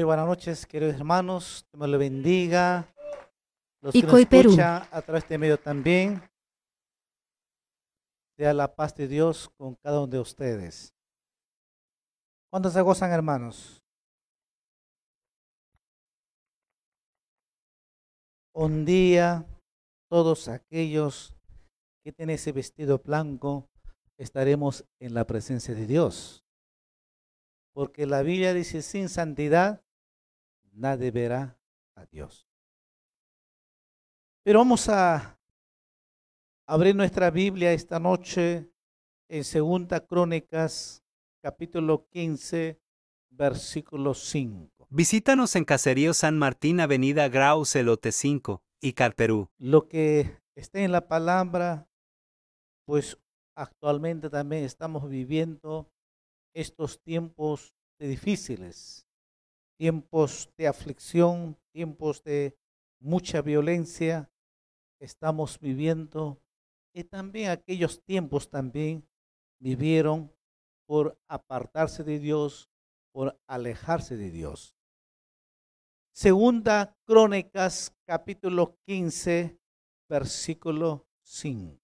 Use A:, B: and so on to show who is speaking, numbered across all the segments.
A: buenas noches, queridos hermanos. Dios les bendiga. Los que nos
B: Pico y Perú.
A: escuchan a través de este medio también. Sea la paz de Dios con cada uno de ustedes. ¿Cuántos se gozan, hermanos? Un día, todos aquellos que tienen ese vestido blanco, estaremos en la presencia de Dios. Porque la Biblia dice, sin santidad, nadie verá a Dios. Pero vamos a abrir nuestra Biblia esta noche en 2 Crónicas, capítulo 15, versículo 5.
C: Visítanos en Caserío San Martín, Avenida Graus, Elote 5, Icar, Perú.
A: Lo que está en la palabra, pues actualmente también estamos viviendo estos tiempos difíciles, tiempos de aflicción, tiempos de mucha violencia. Estamos viviendo y también aquellos tiempos también vivieron por apartarse de Dios, por alejarse de Dios. Segunda Crónicas, capítulo 15, versículo 5.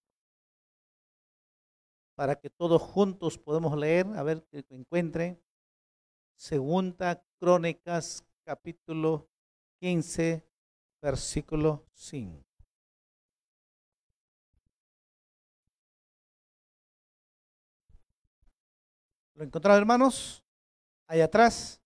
A: Para que todos juntos podamos leer, a ver que encuentren. Segunda Crónicas, capítulo 15, versículo 5. ¿Lo encontraron, hermanos? Ahí atrás.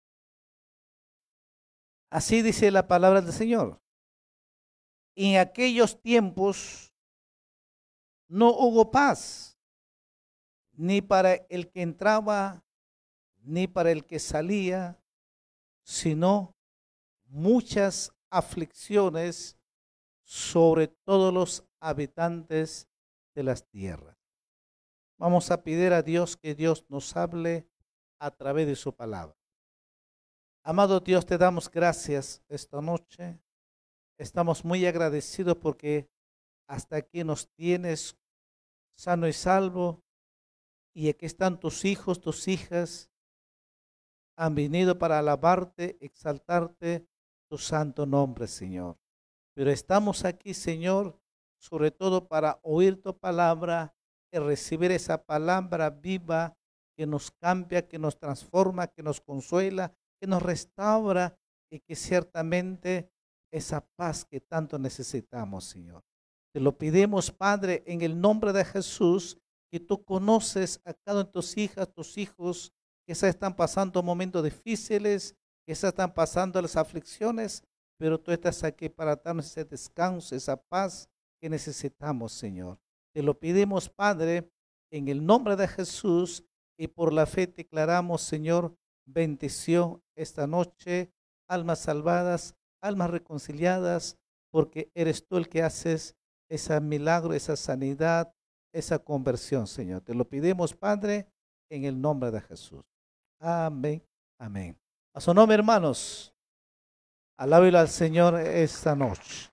A: Así dice la palabra del Señor. En aquellos tiempos no hubo paz, ni para el que entraba, ni para el que salía, sino muchas aflicciones sobre todos los habitantes de las tierras. Vamos a pedir a Dios que Dios nos hable a través de su palabra. Amado Dios, te damos gracias esta noche. Estamos muy agradecidos porque hasta aquí nos tienes sano y salvo. Y aquí están tus hijos, tus hijas. Han venido para alabarte, exaltarte tu santo nombre, Señor. Pero estamos aquí, Señor, sobre todo para oír tu palabra y recibir esa palabra viva que nos cambia, que nos transforma, que nos consuela, que nos restaura y que ciertamente esa paz que tanto necesitamos, Señor. Te lo pedimos, Padre, en el nombre de Jesús, que tú conoces a cada uno de tus hijas, tus hijos, que se están pasando momentos difíciles, que se están pasando las aflicciones, pero tú estás aquí para darnos ese descanso, esa paz que necesitamos, Señor. Te lo pedimos, Padre, en el nombre de Jesús, y por la fe declaramos, Señor, bendición esta noche, almas salvadas, almas reconciliadas, porque eres tú el que haces ese milagro, esa sanidad, esa conversión, Señor. Te lo pedimos, Padre, en el nombre de Jesús. Amén, amén. A su nombre, hermanos, alábelo al Señor esta noche.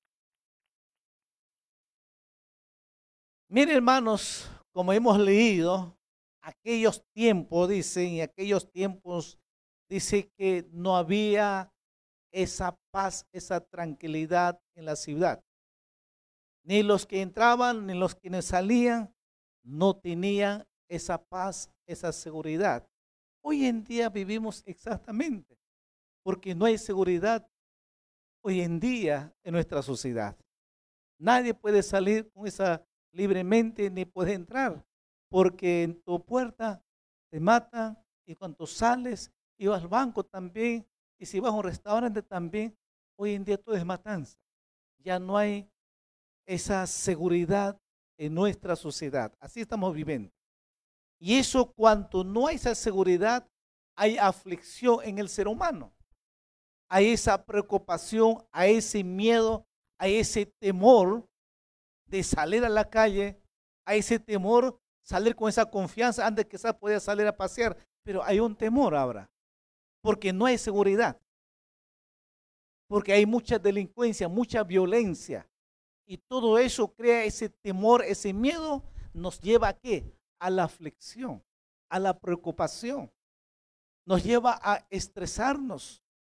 A: Miren, hermanos, como hemos leído, aquellos tiempos, dicen, y aquellos tiempos, dice que no había esa paz, esa tranquilidad en la ciudad. Ni los que entraban, ni los que salían, no tenían esa paz, esa seguridad. Hoy en día vivimos exactamente, porque no hay seguridad hoy en día en nuestra sociedad. Nadie puede salir con esa libremente ni puede entrar, porque en tu puerta te matan y cuando sales y vas al banco también, y si vas a un restaurante también, hoy en día todo es matanza. Ya no hay esa seguridad en nuestra sociedad. Así estamos viviendo. Y eso, cuando no hay esa seguridad, hay aflicción en el ser humano. Hay esa preocupación, hay ese miedo, hay ese temor de salir a la calle, hay ese temor, salir con esa confianza. Antes quizás podía salir a pasear, pero hay un temor ahora, porque no hay seguridad, porque hay mucha delincuencia, mucha violencia, y todo eso crea ese temor, ese miedo, nos lleva ¿a qué? A la aflicción, a la preocupación, nos lleva a estresarnos,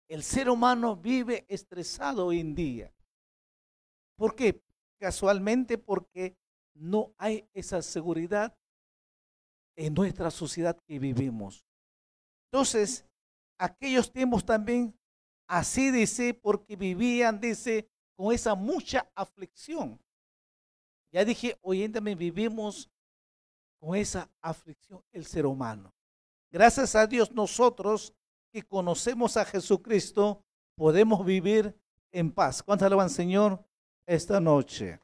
A: El ser humano vive estresado hoy en día. ¿Por qué? Casualmente porque no hay esa seguridad en nuestra sociedad que vivimos. Entonces, aquellos tiempos también, así dice, porque vivían, dice, con esa mucha aflicción. Ya dije, hoy en día vivimos con esa aflicción el ser humano. Gracias a Dios nosotros que conocemos a Jesucristo podemos vivir en paz. ¿Cuántos alaban, Señor, esta noche?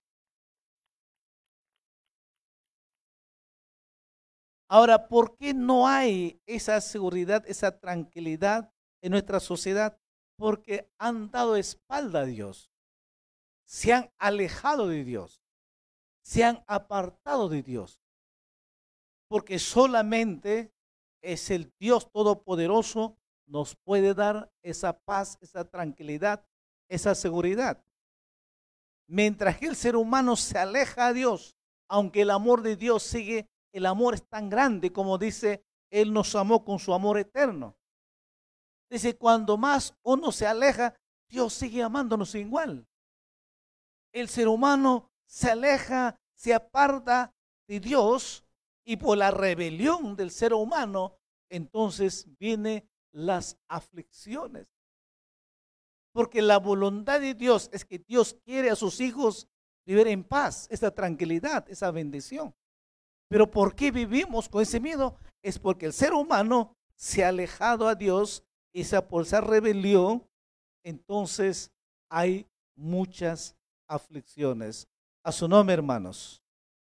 A: Ahora, ¿por qué no hay esa seguridad, esa tranquilidad en nuestra sociedad? Porque han dado espalda a Dios, se han alejado de Dios, se han apartado de Dios, porque solamente es el Dios Todopoderoso nos puede dar esa paz, esa tranquilidad, esa seguridad. Mientras que el ser humano se aleja a Dios, aunque el amor de Dios sigue, el amor es tan grande como dice, Él nos amó con su amor eterno. Dice, cuando más uno se aleja, Dios sigue amándonos igual. El ser humano se aleja, se aparta de Dios y por la rebelión del ser humano, entonces vienen las aflicciones. Porque la voluntad de Dios es que Dios quiere a sus hijos vivir en paz, esa tranquilidad, esa bendición. Pero ¿por qué vivimos con ese miedo? Es porque el ser humano se ha alejado a Dios y por esa rebelión, entonces hay muchas aflicciones. A su nombre, hermanos.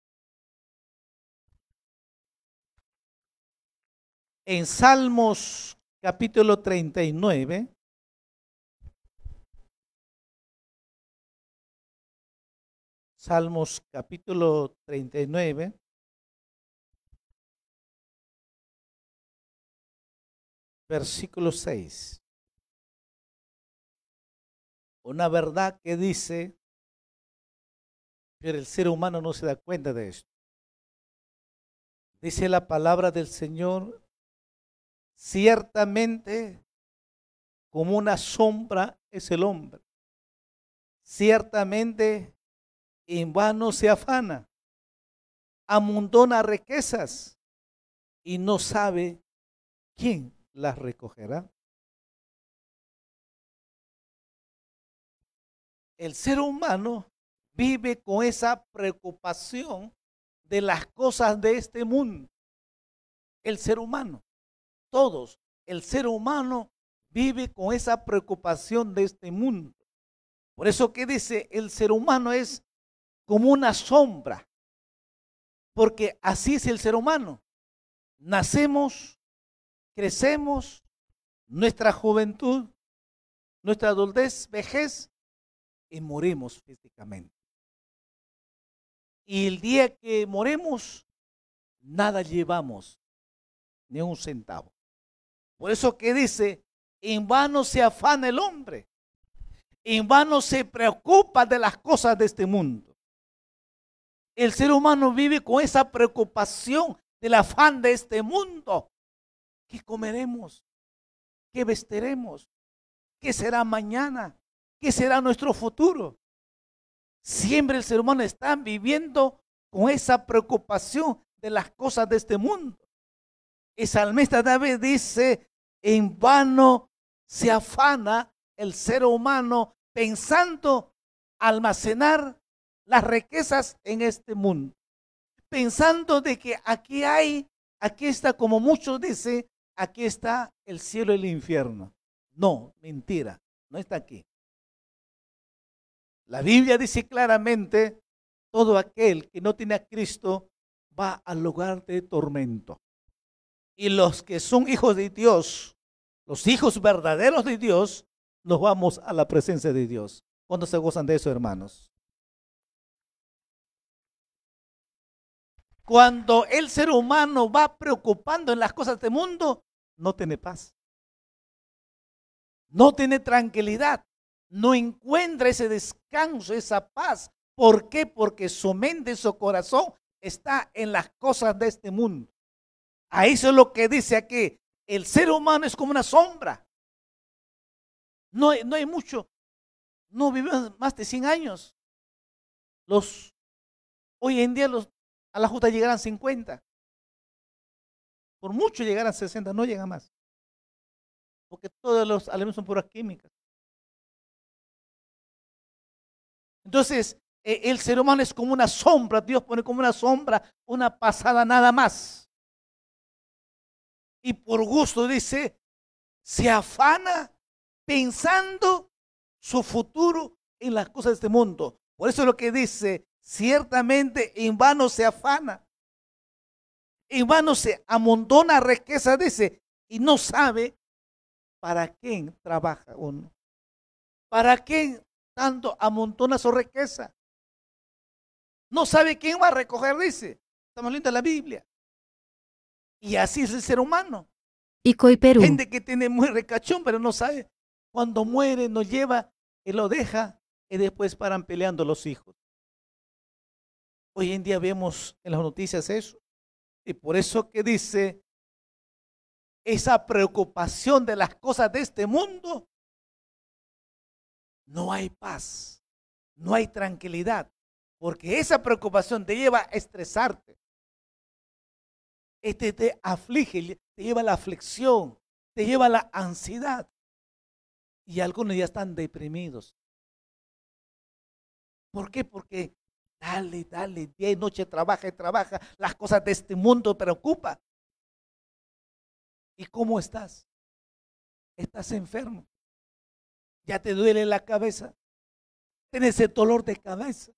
A: En Salmos capítulo 39, Salmos capítulo 39, versículo 6. Una verdad que dice, pero el ser humano no se da cuenta de esto. Dice la palabra del Señor, ciertamente como una sombra es el hombre. Ciertamente en vano se afana, amontona riquezas y no sabe quién las recogerá. El ser humano vive con esa preocupación de las cosas de este mundo. El ser humano, todos, el ser humano vive con esa preocupación de este mundo. Por eso que dice, el ser humano es como una sombra, porque así es el ser humano. Nacemos, crecemos, nuestra juventud, nuestra adultez, vejez, y morimos físicamente. Y el día que moremos, nada llevamos, ni un centavo. Por eso que dice, en vano se afana el hombre, en vano se preocupa de las cosas de este mundo. El ser humano vive con esa preocupación del afán de este mundo. ¿Qué comeremos? ¿Qué vestiremos? ¿Qué será mañana? ¿Qué será nuestro futuro? Siempre el ser humano está viviendo con esa preocupación de las cosas de este mundo. El salmista David dice, en vano se afana el ser humano pensando almacenar las riquezas en este mundo. Pensando de que aquí está, como muchos dicen, aquí está el cielo y el infierno. No, mentira, no está aquí. La Biblia dice claramente, todo aquel que no tiene a Cristo va al lugar de tormento. Y los que son hijos de Dios, los hijos verdaderos de Dios, nos vamos a la presencia de Dios. ¿Cuándo se gozan de eso, hermanos? Cuando el ser humano va preocupando en las cosas del mundo, no tiene paz. No tiene tranquilidad. No encuentra ese descanso, esa paz. ¿Por qué? Porque su mente, su corazón está en las cosas de este mundo. A eso es lo que dice aquí. El ser humano es como una sombra. No hay mucho. No vivimos más de 100 años. Hoy en día a la justa llegarán 50. Por mucho llegarán 60, no llegan más. Porque todos los alimentos son puras químicas. Entonces, el ser humano es como una sombra. Dios pone como una sombra, una pasada nada más. Y por gusto, dice, se afana pensando su futuro en las cosas de este mundo. Por eso es lo que dice, ciertamente en vano se afana, en vano se amontona riqueza, dice, y no sabe para quién trabaja uno, para quién tanto amontona su riqueza. No sabe quién va a recoger, dice. Estamos leyendo la Biblia. Y así es el ser humano.
B: Icoy Perú.
A: Gente que tiene muy recachón, pero no sabe. Cuando muere, nos lleva y lo deja y después paran peleando los hijos. Hoy en día vemos en las noticias eso. Y por eso que dice, esa preocupación de las cosas de este mundo, no hay paz, no hay tranquilidad, porque esa preocupación te lleva a estresarte. Te aflige, te lleva a la aflicción, te lleva a la ansiedad. Y algunos ya están deprimidos. ¿Por qué? Porque dale, día y noche trabaja y trabaja. Las cosas de este mundo preocupan. ¿Y cómo estás? Estás enfermo. Ya te duele la cabeza. Tienes el dolor de cabeza.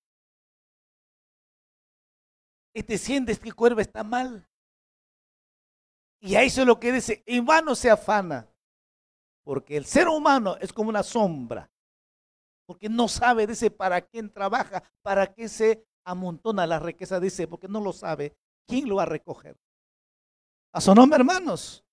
A: Y te sientes que el cuerpo está mal. Y a eso es lo que dice, en vano se afana. Porque el ser humano es como una sombra. Porque no sabe, dice, para quién trabaja, para qué se amontona la riqueza, dice, porque no lo sabe. ¿Quién lo va a recoger? A su nombre, hermanos.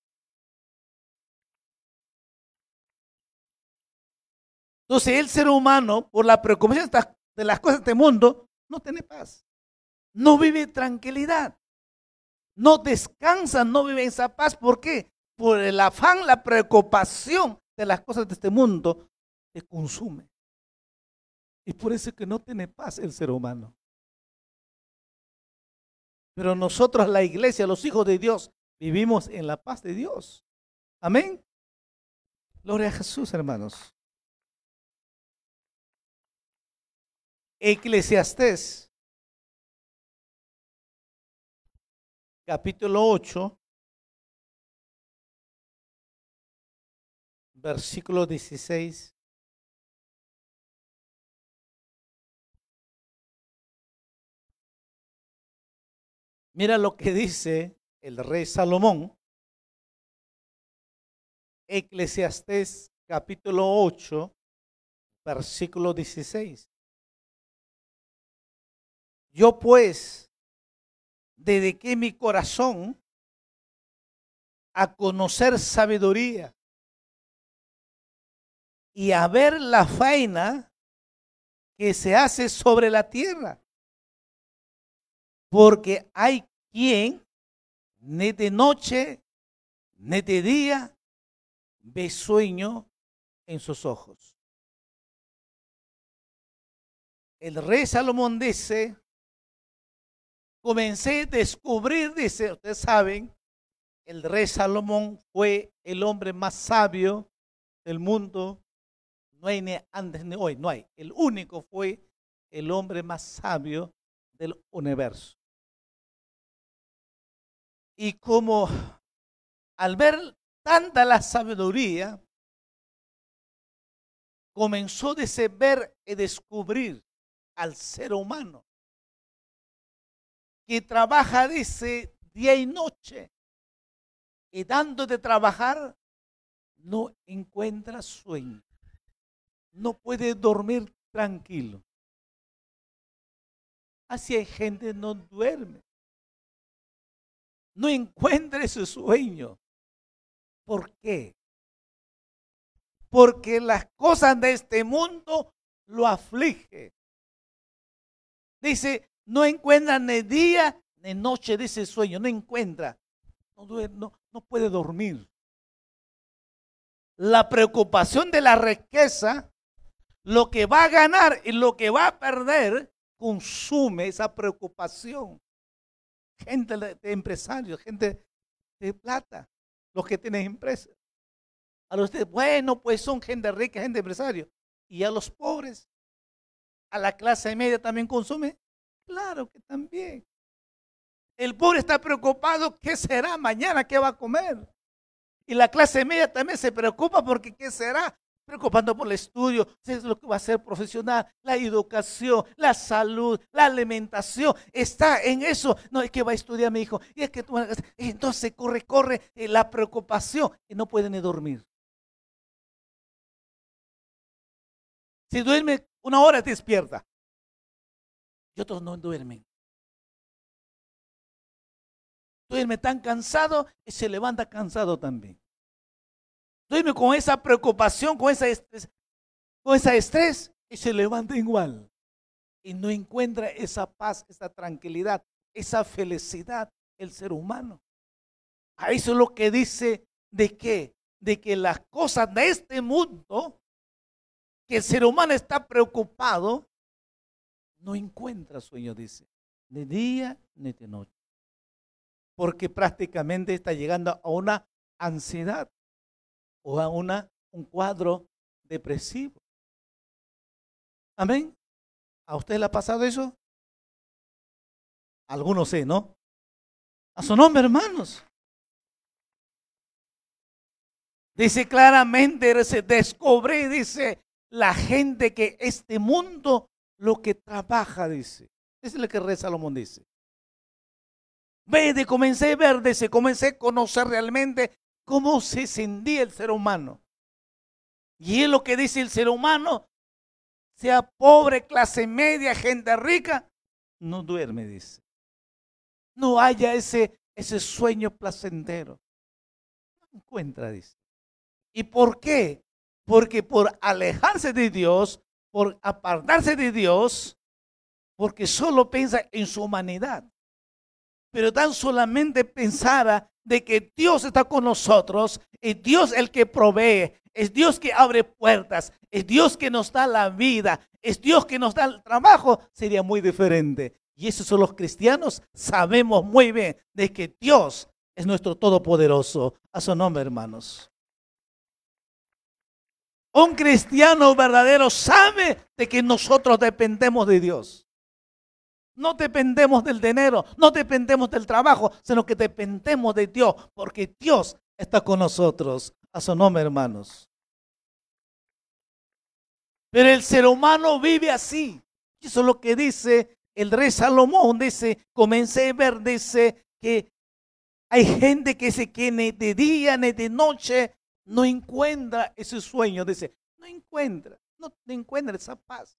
A: Entonces el ser humano, por la preocupación de las cosas de este mundo, no tiene paz. No vive tranquilidad. No descansa, no vive en esa paz. ¿Por qué? Por el afán, la preocupación de las cosas de este mundo te consume. Y por eso es que no tiene paz el ser humano. Pero nosotros, la iglesia, los hijos de Dios, vivimos en la paz de Dios. Amén. Gloria a Jesús, hermanos. Eclesiastés, capítulo 8, versículo 16. Mira lo que dice el rey Salomón. Eclesiastés, capítulo 8, versículo 16. Yo pues dediqué mi corazón a conocer sabiduría y a ver la faena que se hace sobre la tierra. Porque hay quien ni de noche ni de día ve sueño en sus ojos. El rey Salomón dice, comencé a descubrir, dice, ustedes saben, el rey Salomón fue el hombre más sabio del mundo. No hay ni antes ni hoy, no hay. El único fue el hombre más sabio del universo. Y como al ver tanta la sabiduría, comenzó a ver y descubrir al ser humano que trabaja, dice, día y noche, y dando de trabajar no encuentra sueño, no puede dormir tranquilo. Así hay gente que no duerme, no encuentra ese sueño. ¿Por qué? Porque las cosas de este mundo lo aflige. Dice, no encuentra ni día ni noche, dice sueño, no encuentra, no puede dormir. La preocupación de la riqueza, lo que va a ganar y lo que va a perder, consume esa preocupación. Gente de empresarios, gente de plata, los que tienen empresas. A los de, bueno, pues son gente rica, gente empresario. Y a los pobres, a la clase media también consume. Claro que también. El pobre está preocupado, ¿qué será mañana? ¿Qué va a comer? Y la clase media también se preocupa porque ¿qué será? Preocupando por el estudio, si es lo que va a ser profesional, la educación, la salud, la alimentación. Está en eso. No, es que va a estudiar mi hijo. Y es que entonces corre la preocupación y no puede ni dormir. Si duerme 1 hora, despierta. Y otros no duermen. Duerme tan cansado y se levanta cansado también. Duerme con esa preocupación, con ese estrés y se levanta igual. Y no encuentra esa paz, esa tranquilidad, esa felicidad el ser humano. A eso es lo que dice de qué, de que las cosas de este mundo, que el ser humano está preocupado, no encuentra sueño, dice, ni día ni de noche. Porque prácticamente está llegando a una ansiedad o a un cuadro depresivo. Amén. ¿A usted le ha pasado eso? Algunos sí, ¿no? A su nombre, hermanos. Dice claramente, se descubre, dice, la gente que este mundo lo que trabaja, dice. Es lo que Rey Salomón dice. Comencé a ver, dice, comencé a conocer realmente cómo se sentía el ser humano. Y es lo que dice el ser humano, sea pobre, clase media, gente rica, no duerme, dice. No haya ese sueño placentero. No encuentra, dice. ¿Y por qué? Porque por alejarse de Dios, por apartarse de Dios, porque solo piensa en su humanidad. Pero tan solamente pensara de que Dios está con nosotros, es Dios el que provee, es Dios que abre puertas, es Dios que nos da la vida, es Dios que nos da el trabajo, sería muy diferente. Y esos son los cristianos, sabemos muy bien de que Dios es nuestro todopoderoso. A su nombre, hermanos. Un cristiano verdadero sabe de que nosotros dependemos de Dios. No dependemos del dinero, no dependemos del trabajo, sino que dependemos de Dios, porque Dios está con nosotros. A su nombre, hermanos. Pero el ser humano vive así. Eso es lo que dice el rey Salomón. Dice, comencé a ver, dice que hay gente que ni de día ni de noche no encuentra ese sueño. Dice, no encuentra esa paz.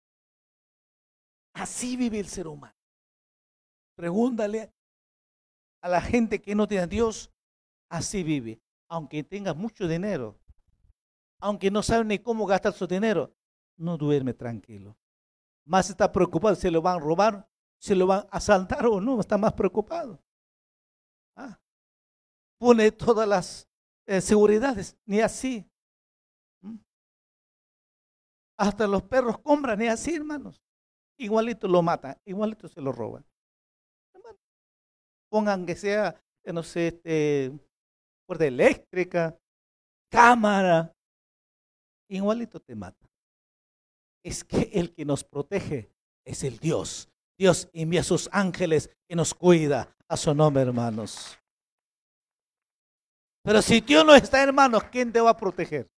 A: Así vive el ser humano. Pregúntale a la gente que no tiene a Dios, así vive. Aunque tenga mucho dinero, aunque no sabe ni cómo gastar su dinero, no duerme tranquilo. Más está preocupado si lo van a robar, si lo van a asaltar o no, está más preocupado. Pone todas las seguridades, ni así. Hasta los perros compran, ni así, hermanos. Igualito lo matan, igualito se lo roban. Pongan que sea, no sé, puerta eléctrica, cámara, igualito te mata. Es que el que nos protege es el Dios. Dios envía a sus ángeles y nos cuida. A su nombre, hermanos. Pero si Dios no está, hermanos, ¿quién te va a proteger?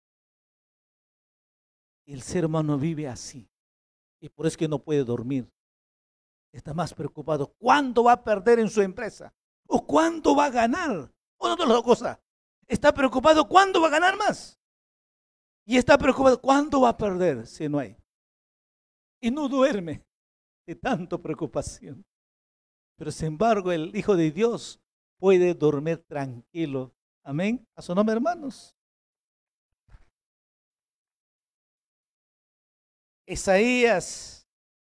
A: El ser humano vive así. Y por eso es que no puede dormir. Está más preocupado. ¿Cuánto va a perder en su empresa? ¿O cuánto va a ganar? Una de las dos cosas. Está preocupado cuándo va a ganar más. Y está preocupado cuánto va a perder si no hay. Y no duerme de tanta preocupación. Pero sin embargo, el Hijo de Dios puede dormir tranquilo. Amén. A su nombre, hermanos. Isaías,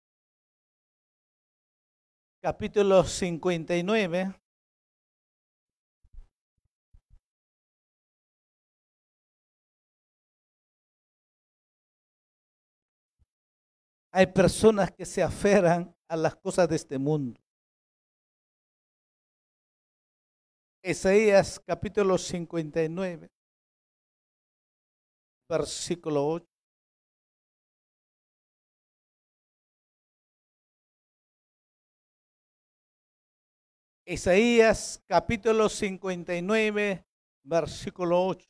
A: capítulo 59. Hay personas que se aferran a las cosas de este mundo. Isaías capítulo 59, versículo 8. Isaías capítulo 59, versículo 8.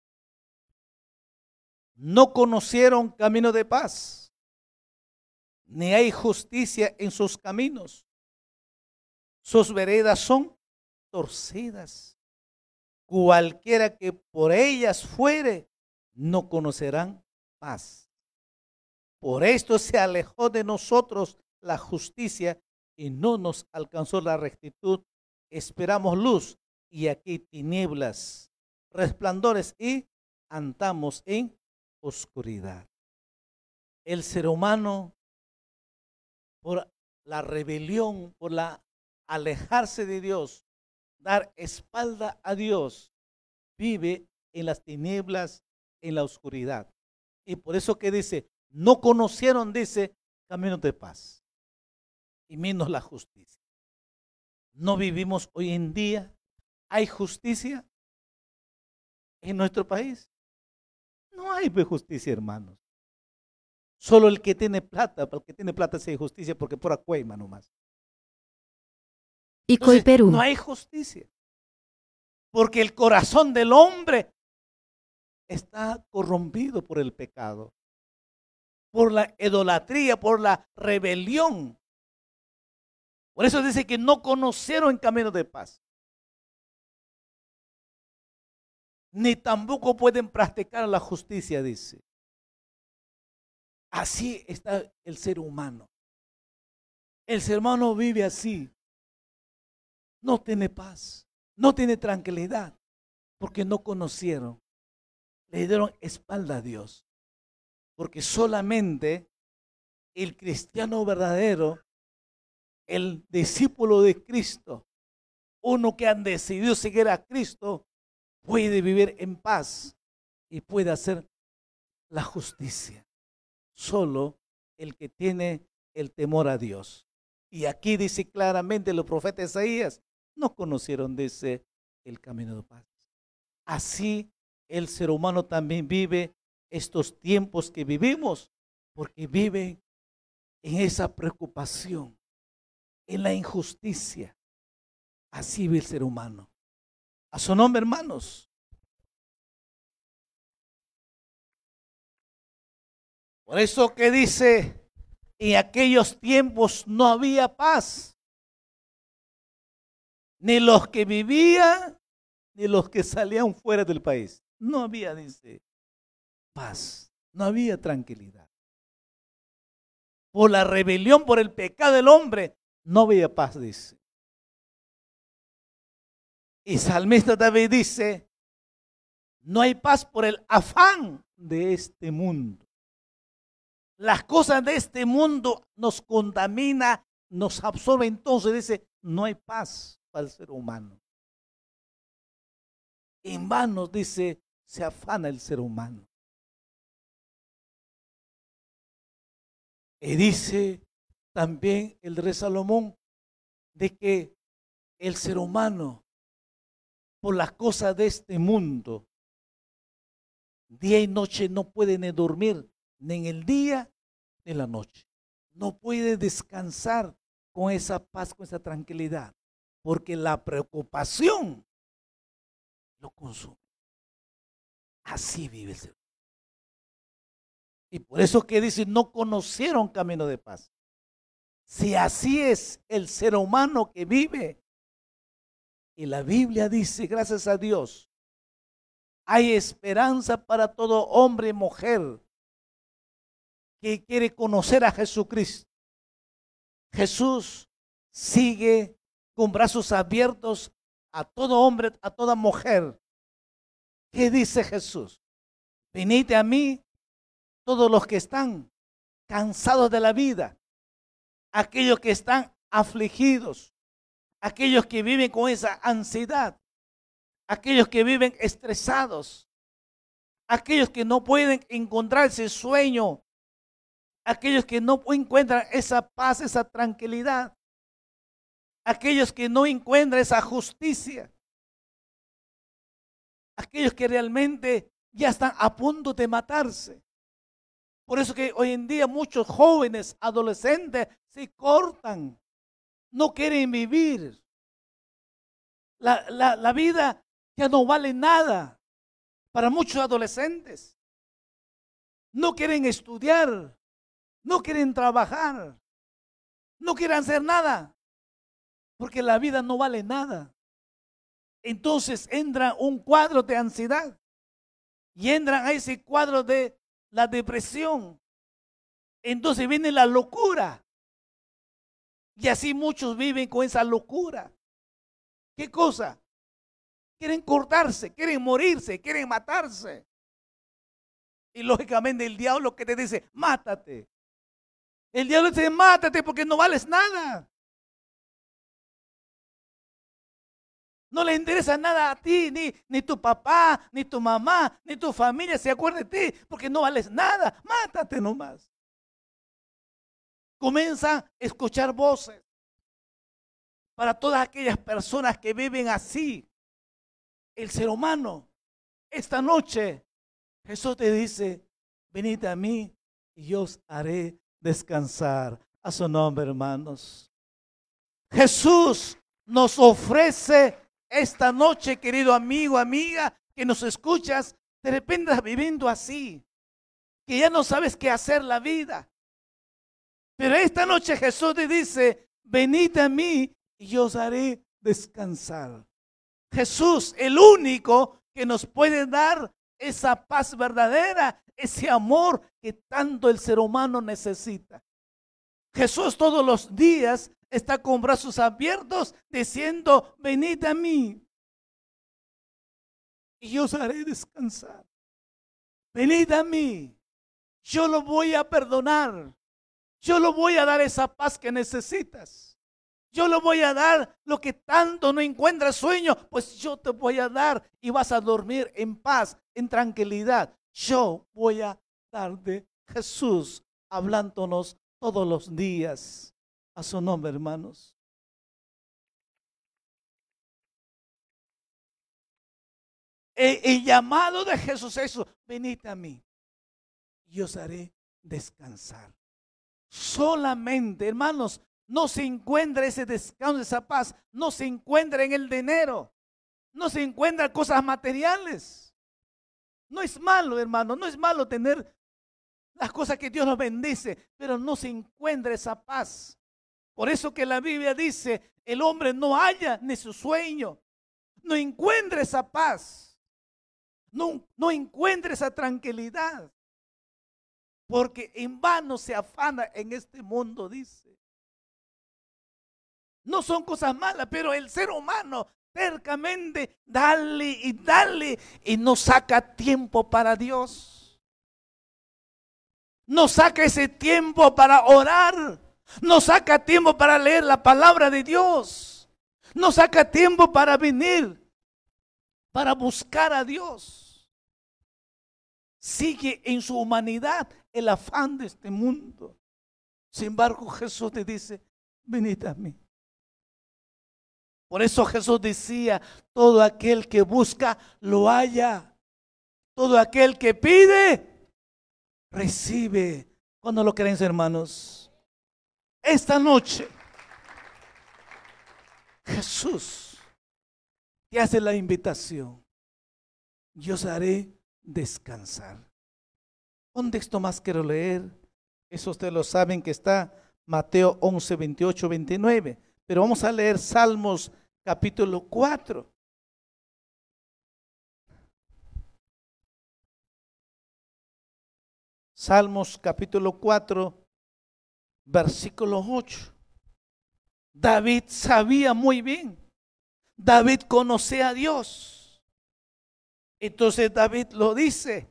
A: No conocieron camino de paz, ni hay justicia en sus caminos. Sus veredas son torcidas. Cualquiera que por ellas fuere, no conocerán paz. Por esto se alejó de nosotros la justicia y no nos alcanzó la rectitud. Esperamos luz y aquí tinieblas, resplandores y andamos en oscuridad. El ser humano, por la rebelión, por la alejarse de Dios, dar espalda a Dios, vive en las tinieblas, en la oscuridad. Y por eso que dice, no conocieron, dice, caminos de paz, y menos la justicia. No vivimos hoy en día. ¿Hay justicia en nuestro país? No hay justicia, hermanos. Solo el que tiene plata, para el que tiene plata sí hay justicia, porque por acuema nomás.
B: Icoy, Perú.
A: No hay justicia, porque el corazón del hombre está corrompido por el pecado, por la idolatría, por la rebelión. Por eso dice que no conocieron camino de paz, ni tampoco pueden practicar la justicia, dice. Así está el ser humano. El ser humano vive así. No tiene paz, no tiene tranquilidad, porque no conocieron. Le dieron espalda a Dios. Porque solamente el cristiano verdadero, el discípulo de Cristo, uno que han decidido seguir a Cristo, puede vivir en paz y puede hacer la justicia. Solo el que tiene el temor a Dios. Y aquí dice claramente los profetas Isaías, no conocieron, dice, el camino de paz. Así el ser humano también vive estos tiempos que vivimos, porque vive en esa preocupación, en la injusticia. Así vive el ser humano. A su nombre, hermanos. Por eso que dice, en aquellos tiempos no había paz, ni los que vivían, ni los que salían fuera del país. No había, dice, paz, no había tranquilidad. Por la rebelión, por el pecado del hombre, no había paz, dice. Y salmista David dice, no hay paz por el afán de este mundo. Las cosas de este mundo nos contamina, nos absorbe. Entonces dice, no hay paz para el ser humano. En vano, dice, se afana el ser humano. Y dice también el rey Salomón de que el ser humano, por las cosas de este mundo, día y noche no puede ni dormir, ni en el día ni en la noche. No puede descansar con esa paz, con esa tranquilidad, porque la preocupación lo consume. Así vive el ser humano. Y por eso que dice, no conocieron camino de paz. Si así es el ser humano que vive, y la Biblia dice, gracias a Dios, hay esperanza para todo hombre y mujer que quiere conocer a Jesucristo. Jesús sigue con brazos abiertos a todo hombre, a toda mujer. ¿Qué dice Jesús? Venid a mí todos los que están cansados de la vida, aquellos que están afligidos, aquellos que viven con esa ansiedad, aquellos que viven estresados, aquellos que no pueden encontrar ese sueño, aquellos que no encuentran esa paz, esa tranquilidad, aquellos que no encuentran esa justicia, aquellos que realmente ya están a punto de matarse. Por eso que hoy en día muchos jóvenes, adolescentes, se cortan, no quieren vivir. La vida ya no vale nada para muchos adolescentes. No quieren estudiar, no quieren trabajar, no quieren hacer nada, porque la vida no vale nada. Entonces entra un cuadro de ansiedad y entran a ese cuadro de la depresión. Entonces viene la locura. Y así muchos viven con esa locura. ¿Qué cosa? Quieren cortarse, quieren morirse, quieren matarse. Y lógicamente el diablo que te dice, mátate. El diablo dice, mátate porque no vales nada. No le interesa nada a ti, ni tu papá, ni tu mamá, ni tu familia se acuerda de ti, porque no vales nada. Mátate nomás. Comienzan a escuchar voces para todas aquellas personas que viven así. El ser humano, esta noche, Jesús te dice, venid a mí y yo os haré descansar. A su nombre, hermanos. Jesús nos ofrece esta noche, querido amigo, amiga, que nos escuchas, de repente estás viviendo así, que ya no sabes qué hacer la vida. Pero esta noche Jesús te dice, venid a mí y yo os haré descansar. Jesús, el único que nos puede dar esa paz verdadera, ese amor que tanto el ser humano necesita. Jesús todos los días está con brazos abiertos diciendo, venid a mí y yo os haré descansar. Venid a mí, yo lo voy a perdonar. Yo le voy a dar esa paz que necesitas. Yo le voy a dar lo que tanto no encuentras sueño, pues yo te voy a dar y vas a dormir en paz, en tranquilidad. Yo voy a darte Jesús hablándonos todos los días. A su nombre, hermanos. El llamado de Jesús es eso, venid a mí y os haré descansar. Solamente, hermanos, no se encuentra ese descanso, esa paz, no se encuentra en el dinero, no se encuentra en cosas materiales. No es malo, hermano, no es malo tener las cosas que Dios nos bendice, pero no se encuentra esa paz. Por eso que la Biblia dice, el hombre no halla ni su sueño, no encuentra esa paz, no encuentra esa tranquilidad. Porque en vano se afana en este mundo, dice. No son cosas malas, pero el ser humano tercamente dale y no saca tiempo para Dios. No saca ese tiempo para orar. No saca tiempo para leer la palabra de Dios. No saca tiempo para venir, para buscar a Dios. Sigue en su humanidad el afán de este mundo. Sin embargo, Jesús te dice, venid a mí. Por eso Jesús decía, todo aquel que busca, lo halla. Todo aquel que pide, recibe. ¿Cuándo lo creen, hermanos? Esta noche, Jesús te hace la invitación. Yo os haré descansar. Un texto más quiero leer. Eso ustedes lo saben que está Mateo 11, 28, 29. Pero vamos a leer Salmos capítulo 4. Salmos capítulo 4, versículo 8. David sabía muy bien. David conocía a Dios. Entonces David lo dice.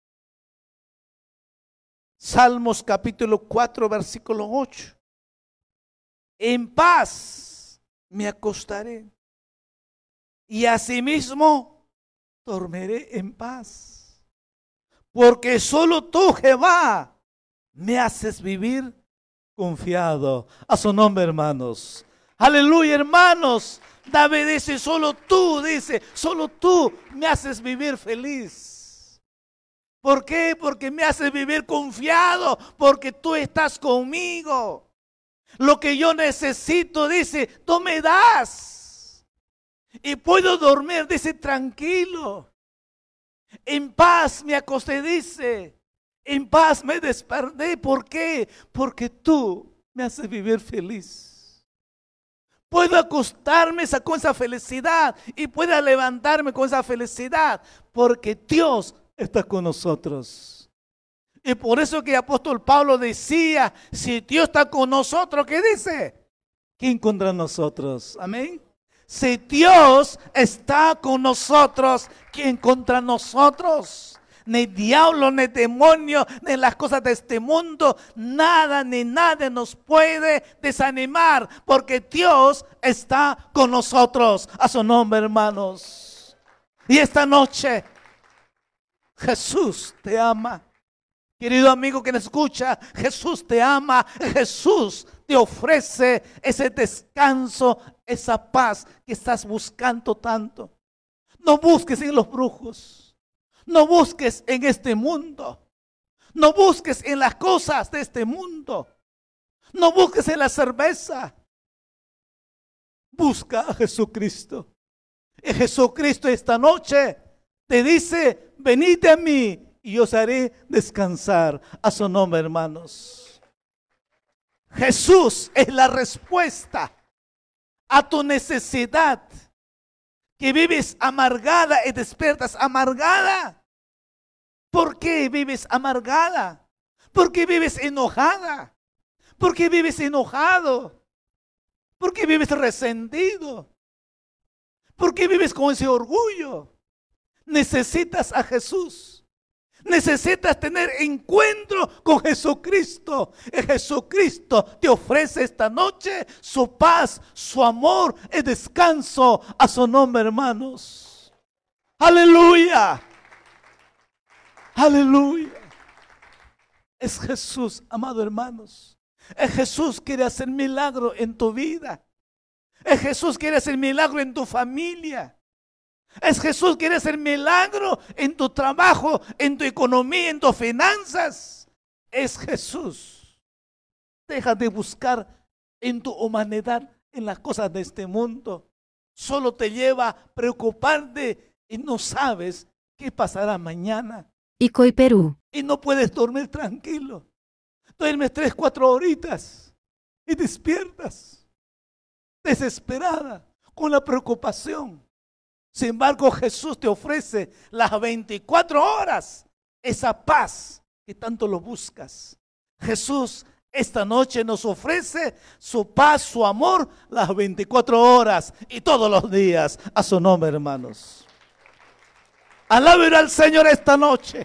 A: Salmos capítulo 4, versículo 8. En paz me acostaré y asimismo dormiré en paz. Porque solo tú, Jehová, me haces vivir confiado. A su nombre, hermanos. Aleluya, hermanos. David dice, solo tú me haces vivir feliz. ¿Por qué? Porque me haces vivir confiado, porque tú estás conmigo. Lo que yo necesito, dice, tú me das. Y puedo dormir, dice, tranquilo. En paz me acosté, dice. En paz me desperté. ¿Por qué? Porque tú me haces vivir feliz. Puedo acostarme con esa felicidad y puedo levantarme con esa felicidad porque Dios está con nosotros. Y por eso que el apóstol Pablo decía, si Dios está con nosotros, ¿qué dice? ¿Quién contra nosotros? Amén. Si Dios está con nosotros, ¿quién contra nosotros? Ni diablo, ni demonio, ni las cosas de este mundo, nada ni nadie nos puede desanimar, porque Dios está con nosotros. A su nombre, hermanos. Y esta noche, Jesús te ama. Querido amigo que me escucha, Jesús te ama. Jesús te ofrece ese descanso, esa paz que estás buscando tanto. No busques en los brujos. No busques en este mundo. No busques en las cosas de este mundo. No busques en la cerveza. Busca a Jesucristo. Y Jesucristo esta noche te dice, venid a mí y os haré descansar. A su nombre, hermanos. Jesús es la respuesta a tu necesidad. Que vives amargada y despiertas amargada. ¿Por qué vives amargada? ¿Por qué vives enojada? ¿Por qué vives enojado? ¿Por qué vives resentido? ¿Por qué vives con ese orgullo? Necesitas a Jesús. Necesitas tener encuentro con Jesucristo. Y Jesucristo te ofrece esta noche su paz, su amor y descanso. A su nombre, hermanos. Aleluya. Aleluya. Es Jesús, amado hermanos. Es Jesús quiere hacer milagro en tu vida. Es Jesús quiere hacer milagro en tu familia. Es Jesús quiere hacer milagro en tu trabajo, en tu economía, en tus finanzas. Es Jesús. Deja de buscar en tu humanidad, en las cosas de este mundo. Solo te lleva a preocuparte y no sabes qué pasará mañana.
B: Icoy, Perú.
A: Y no puedes dormir tranquilo. Duermes 3, 4 horitas y despiertas desesperada con la preocupación. Sin embargo, Jesús te ofrece las 24 horas esa paz que tanto lo buscas. Jesús esta noche nos ofrece su paz, su amor, las 24 horas y todos los días. A su nombre, hermanos. Alaben al Señor esta noche.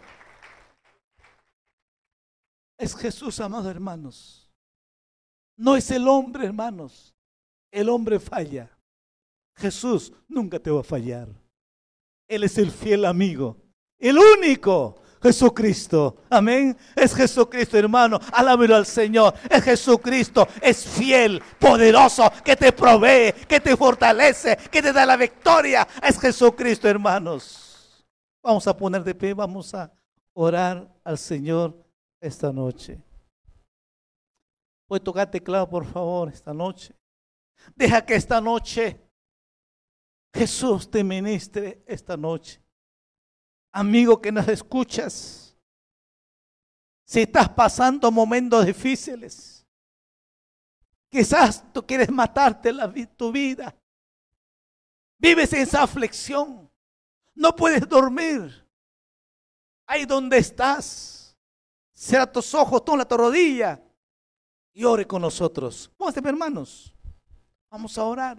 A: Es Jesús, amados hermanos. No es el hombre, hermanos. El hombre falla. Jesús nunca te va a fallar. Él es el fiel amigo, el único Jesucristo. Amén. Es Jesucristo, hermano. Alábelo al Señor. Es Jesucristo. Es fiel, poderoso, que te provee, que te fortalece, que te da la victoria. Es Jesucristo, hermanos. Vamos a poner de pie, vamos a orar al Señor esta noche. ¿Puedes tocar teclado, por favor, esta noche? Deja que esta noche Jesús te ministre esta noche. Amigo que nos escuchas, si estás pasando momentos difíciles, quizás tú quieres matarte tu vida, vives en esa aflicción, no puedes dormir, ahí donde estás, cierra tus ojos, toma tu rodilla y ore con nosotros. Vamos, hermanos, vamos a orar.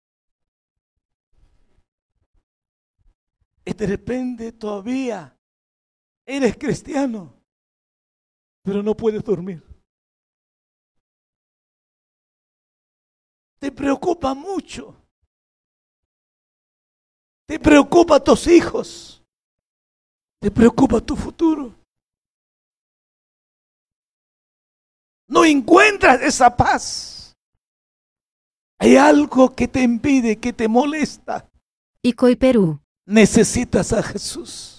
A: Y de repente todavía eres cristiano, pero no puedes dormir. Te preocupa mucho. Te preocupa tus hijos. Te preocupa tu futuro. no encuentras esa paz, hay algo que te impide, que te molesta.
B: Ikoy Perú.
A: Necesitas a Jesús.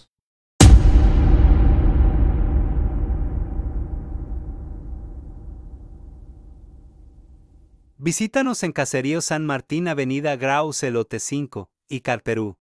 C: Visítanos en Caserío San Martín, Avenida Graus Elote 5, Icar, Perú.